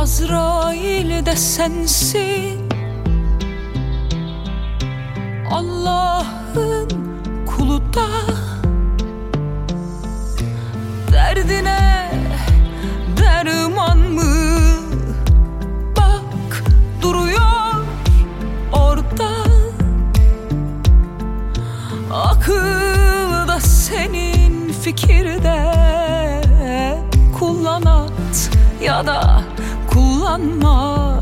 Azrail de sensin, Allah'ın kulu da. Derdine derman mı? Bak duruyor orada. Akıl da senin, fikirde. Kullan at ya da kullanma.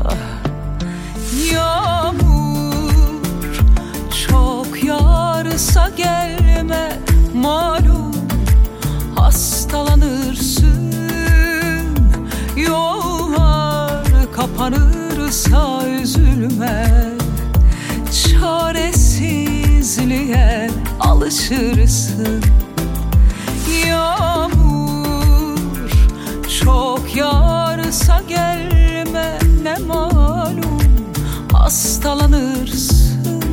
Yağmur çok yağarsa gelme, malum hastalanırsın. Yollar kapanırsa üzülme, çaresizliğe alışırsın. Yağmur çok yağarsa gelme, ne malum hastalanırsın.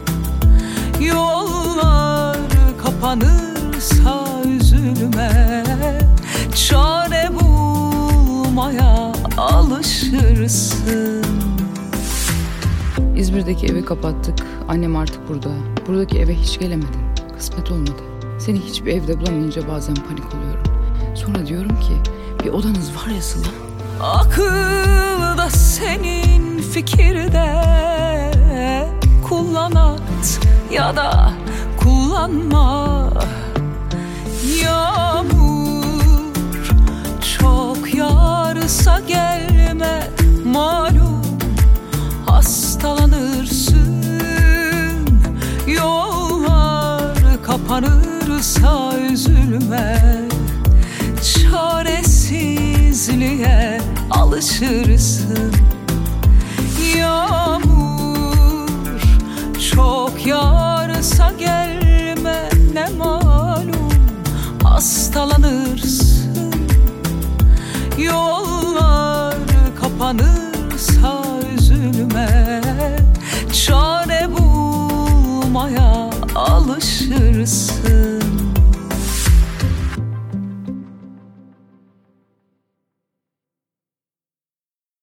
Yollar kapanırsa üzülme, çare bulmaya alışırsın. İzmir'deki evi kapattık. Annem artık burada. Buradaki eve hiç gelemedin. Kısmet olmadı. Seni hiçbir evde bulamayınca bazen panik oluyorum. Sonra diyorum ki bir odanız var ya Sıla. Akıl da senin, fikirde. Kullan at ya da kullanma. Yağmur çok yağarsa gelme, malum hastalanırsın. Yollar kapanırsa üzülme, çaresizliğe alışırsın. Yağmur çok yağarsa gelme, ne malum hastalanırsın. Yollar kapanırsa üzülme, çare bulmaya alışırsın.